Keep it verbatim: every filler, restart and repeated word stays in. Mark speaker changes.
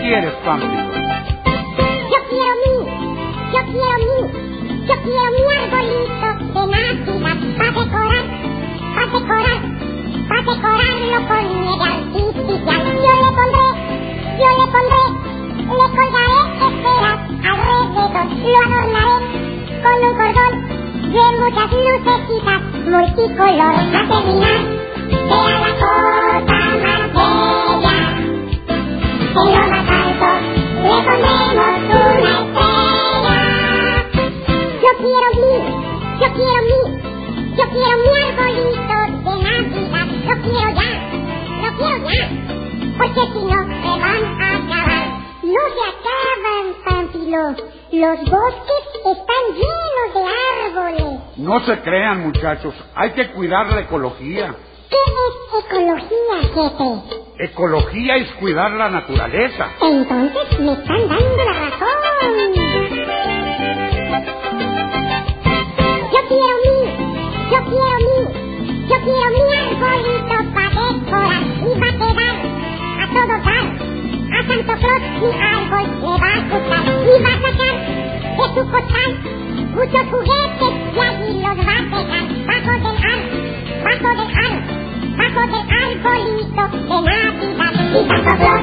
Speaker 1: quieres, Pánfilo?
Speaker 2: Yo quiero mi, yo quiero mi, yo quiero mi arbolito de Navidad para decorar, para decorar, para decorarlo con nieve artificial. Yo le pondré, yo le pondré, le colgaré esferas alrededor, lo adornaré con un cordón de muchas lucecitas multicolor. Al terminar, será la cosa más bella. En lo más alto le pondremos una estrella. Yo quiero mi, yo quiero mi, yo quiero mi arbolito de Navidad. Lo quiero ya, lo quiero ya, porque si no se van a acabar. No se acaban, Pánfilo. Los bosques están llenos de árboles.
Speaker 1: No se crean, muchachos. Hay que cuidar la ecología.
Speaker 2: ¿Qué es ecología, jefe?
Speaker 1: Ecología es cuidar la naturaleza.
Speaker 2: Entonces me están dando la razón. Yo quiero mi, yo quiero mi, yo quiero mi arbolito para decorar. Y va a quedar a todo dar. A Santo Claus mi árbol le va a gustar. Y va a sacar de su costal muchos juguetes y allí los va a dejar. Bajo del árbol, bajo del árbol, bajo del arbolito de Navidad. Y Santo Claus